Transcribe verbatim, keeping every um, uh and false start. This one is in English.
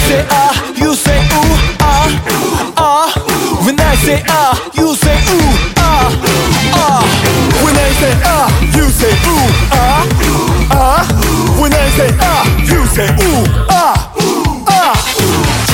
say ah, you say ooh ah ah. When I say ah, you say ooh ah ah. When I say ah, you say ooh ah ah. When I say ah, you say ooh.